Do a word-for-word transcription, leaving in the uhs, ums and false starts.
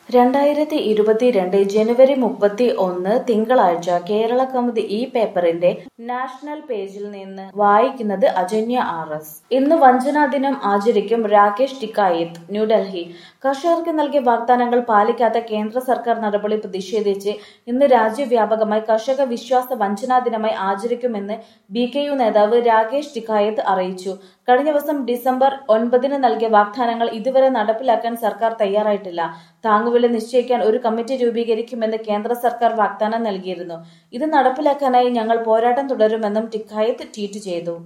രണ്ടായിരത്തി ഇരുപത്തിരണ്ട് ജനുവരി മുപ്പത്തി ഒന്ന് തിങ്കളാഴ്ച കേരള കൗമുദി ഈ പേപ്പറിന്റെ നാഷണൽ പേജിൽ നിന്ന് വായിക്കുന്നത് അജന്യ ആർ എസ്. ഇന്ന് വഞ്ചനാ ദിനം ആചരിക്കും രാകേഷ് ടിക്കായത്ത്. ന്യൂഡൽഹി. കർഷകർക്ക് നൽകിയ വാഗ്ദാനങ്ങൾ പാലിക്കാത്ത കേന്ദ്ര സർക്കാർ നടപടി പ്രതിഷേധിച്ച് ഇന്ന് രാജ്യവ്യാപകമായി കർഷക വിശ്വാസ വഞ്ചനാ ദിനമായി ആചരിക്കുമെന്ന് ബി കെ യു നേതാവ് രാകേഷ് ടിക്കായത്ത് അറിയിച്ചു. കഴിഞ്ഞ ദിവസം ഡിസംബർ ഒൻപതിന് നൽകിയ വാഗ്ദാനങ്ങൾ ഇതുവരെ നടപ്പിലാക്കാൻ സർക്കാർ തയ്യാറായിട്ടില്ല. താങ്ങുവില നിശ്ചയിക്കാൻ ഒരു കമ്മിറ്റി രൂപീകരിക്കുമെന്ന് കേന്ദ്ര സർക്കാർ വാഗ്ദാനം നൽകിയിരുന്നു. ഇത് നടപ്പിലാക്കാനായി ഞങ്ങൾ പോരാട്ടം തുടരുമെന്നും ടിക്കായത്ത് ട്വീറ്റ് ചെയ്തു.